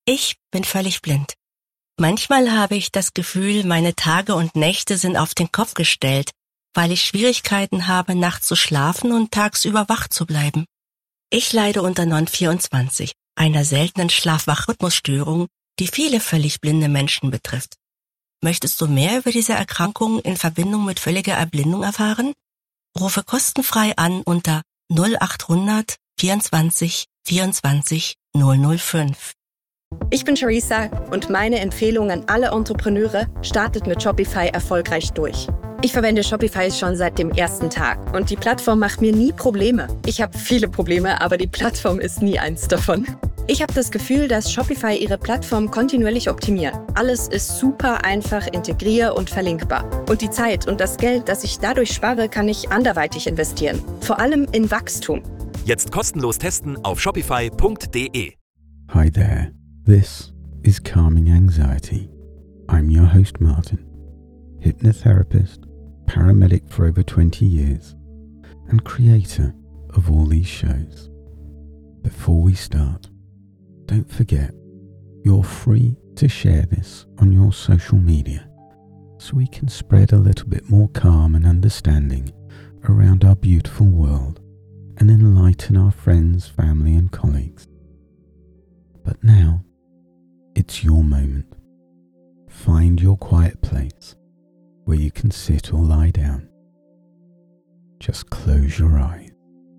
Ich bin völlig blind. Manchmal habe ich das Gefühl, meine Tage und Nächte sind auf den Kopf gestellt, weil ich Schwierigkeiten habe, nachts zu schlafen und tagsüber wach zu bleiben. Ich leide unter Non-24, einer seltenen Schlaf-Wach-Rhythmusstörung, die viele völlig blinde Menschen betrifft. Möchtest du mehr über diese Erkrankung in Verbindung mit völliger Erblindung erfahren? Rufe kostenfrei an unter 0800 24 24 005. Ich bin Charissa und meine Empfehlung an alle Entrepreneure: startet mit Shopify erfolgreich durch. Ich verwende Shopify schon seit dem ersten Tag und die Plattform macht mir nie Probleme. Ich habe viele Probleme, aber die Plattform ist nie eins davon. Ich habe das Gefühl, dass Shopify ihre Plattform kontinuierlich optimiert. Alles ist super einfach integrier- und verlinkbar. Und die Zeit und das Geld, das ich dadurch spare, kann ich anderweitig investieren. Vor allem in Wachstum. Jetzt kostenlos testen auf shopify.de. Hi there, this is Calming Anxiety. I'm your host Martin, hypnotherapist, paramedic for over 20 years, and creator of all these shows. Before we start, don't forget, you're free to share this on your social media so we can spread a little bit more calm and understanding around our beautiful world and enlighten our friends, family and colleagues. But now, it's your moment. Find your quiet place where you can sit or lie down. Just close your eyes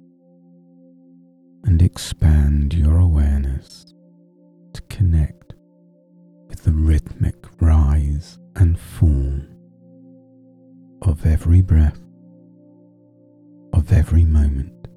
and expand your awareness to connect with the rhythmic rise and fall of every breath, of every moment,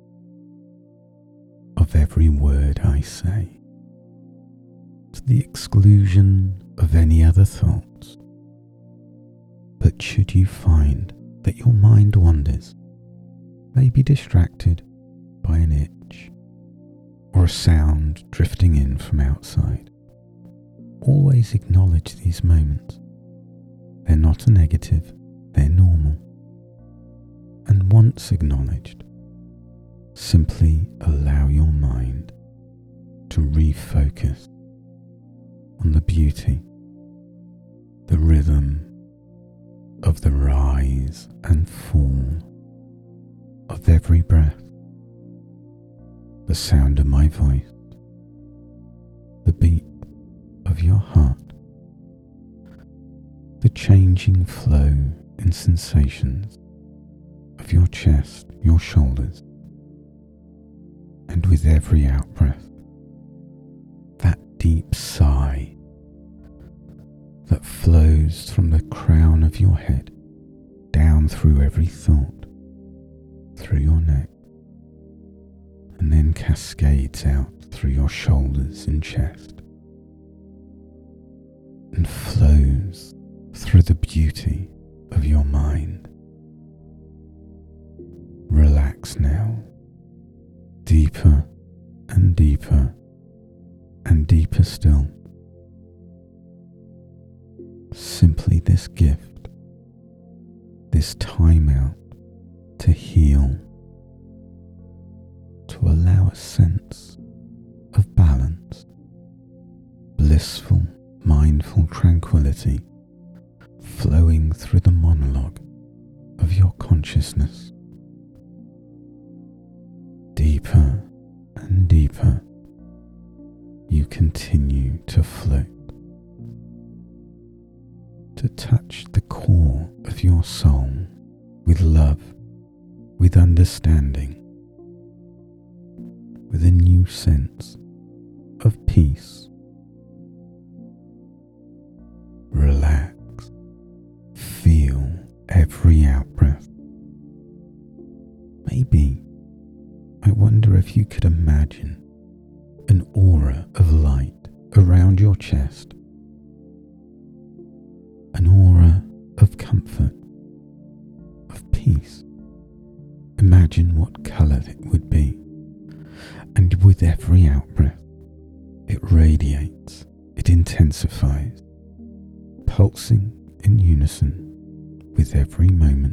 of every word I say, to the exclusion of any other thoughts. But should you find that your mind wanders, may be distracted by an itch or a sound drifting in from outside, always acknowledge these moments. They're not a negative, they're normal. And once acknowledged, simply allow your mind to refocus on the beauty, the rhythm of the rise and fall of every breath, the sound of my voice, the beat of your heart, the changing flow and sensations of your chest, your shoulders, and with every out-breath, that deep sigh that flows from the crown of your head down through every thought, through your neck, and then cascades out through your shoulders and chest, and flows through the beauty of your mind. Relax now, deeper and deeper and deeper still. Simply this gift, this time out to heal, to allow a sense of balance, blissful, mindful tranquility flowing through the monologue of your consciousness. Deeper and deeper, you continue to float, to touch the core of your soul with love, with understanding, with a new sense of peace. Relax, feel every out-breath. Maybe, I wonder if you could imagine an aura of light around your chest, an aura of comfort, of peace. Imagine what colour it would be, and with every out-breath, it radiates, it intensifies, pulsing in unison with every moment,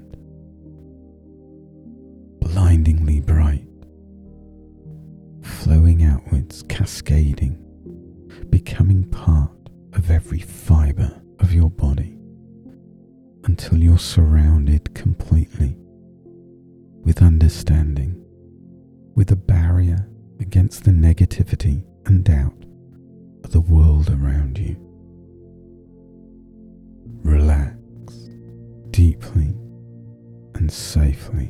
blindingly bright, flowing outwards, cascading, becoming part of every fibre of your body until you're surrounded completely with understanding, with a barrier against the negativity and doubt of the world around you. Relax deeply and safely,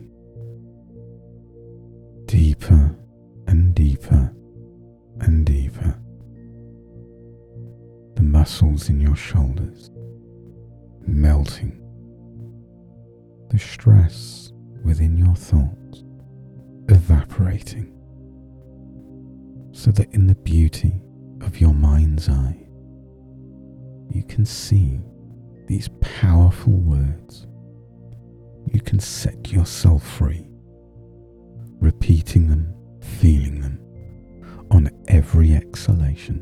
deeper and deeper and deeper. The muscles in your shoulders melting, the stress within your thoughts evaporating, so that in the beauty of your mind's eye, you can see these powerful words. You can set yourself free, repeating them, feeling them on every exhalation.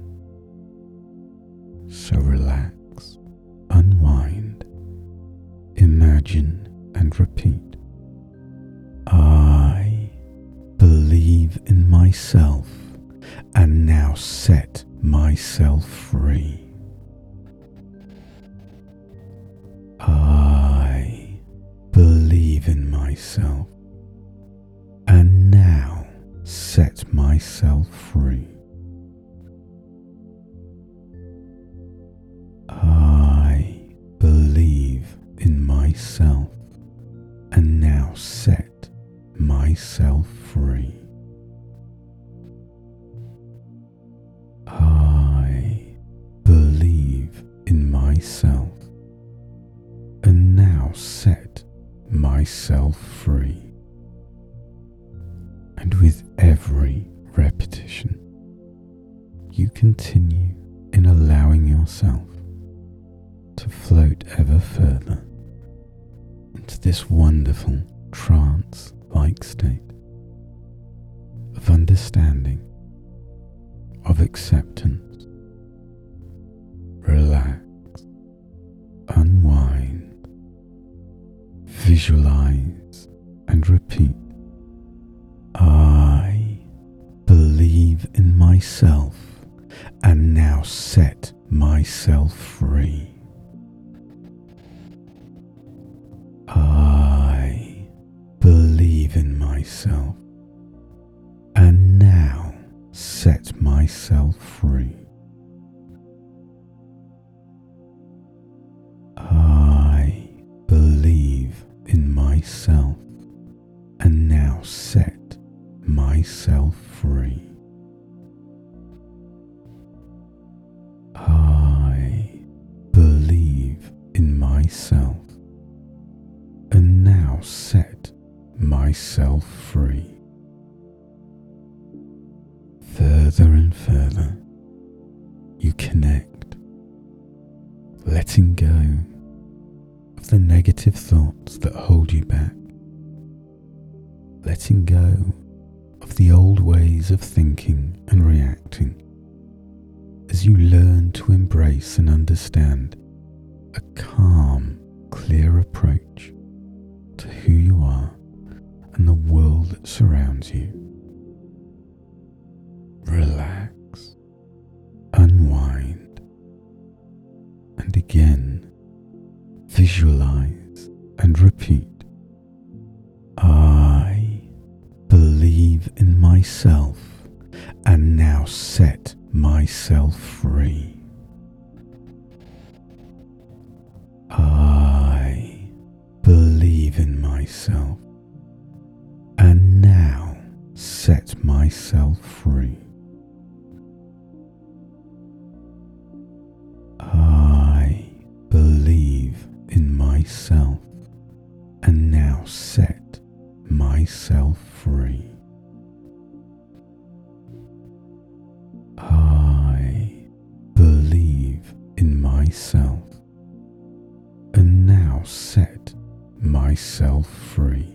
So relax, unwind, imagine and repeat. I believe in myself and now set myself free. I believe in myself and now set myself free. I believe in myself and now set myself free. I believe in myself and now set myself free. And with every repetition, you continue in allowing yourself to float ever further into this wonderful trance-like state of understanding, of acceptance. Relax, unwind, visualize and repeat. I believe in myself and now set myself free. I believe in myself and now set myself free. I believe in myself and now set myself free. I believe in myself and now set myself free. Further and further, you connect, letting go of the negative thoughts that hold you back, letting go of the old ways of thinking and reacting, as you learn to embrace and understand a calm, clear approach to who you are and the world that surrounds you. Relax, unwind, and again visualize and repeat. I believe in myself and now set myself free. I believe in myself and now set myself free. I believe in myself and now set myself free. I believe in myself and now set myself free.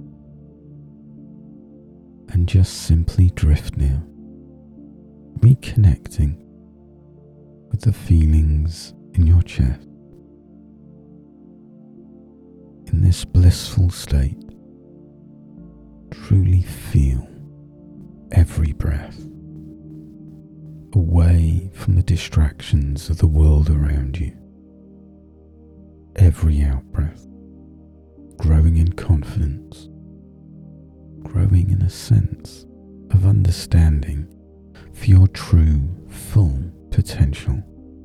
And just simply drift now, reconnecting with the feelings in your chest. In this blissful state, truly feel every breath, away from the distractions of the world around you. Every out-breath, growing in confidence, growing in a sense of understanding for your true, full potential.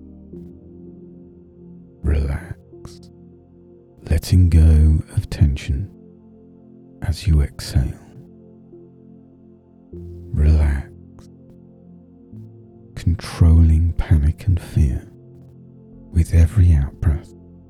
Relax, letting go of tension as you exhale. Relax, controlling panic and fear with every out-breath.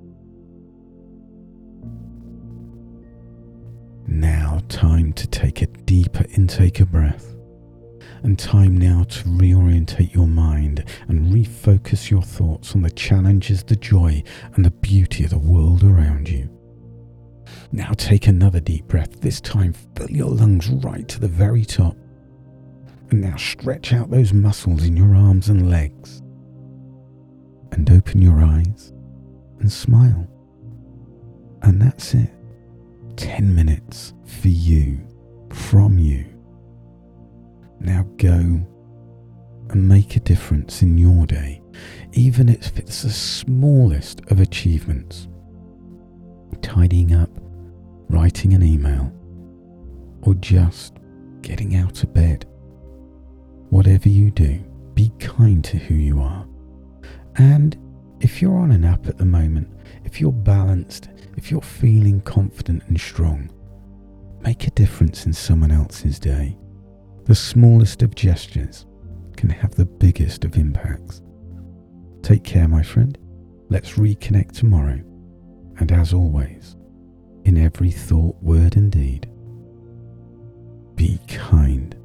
Now time to take a deeper intake of breath, and time now to reorientate your mind and refocus your thoughts on the challenges, the joy and the beauty of the world around you. Now take another deep breath, this time fill your lungs right to the very top. And now stretch out those muscles in your arms and legs. And open your eyes and smile. And that's it. 10 minutes for you, from you. Now go and make a difference in your day, even if it's the smallest of achievements. Tidying up, writing an email, or just getting out of bed. Whatever you do, be kind to who you are. And if you're on an up at the moment, if you're balanced, if you're feeling confident and strong, make a difference in someone else's day. The smallest of gestures can have the biggest of impacts. Take care, my friend. Let's reconnect tomorrow. And as always, in every thought, word and deed, be kind.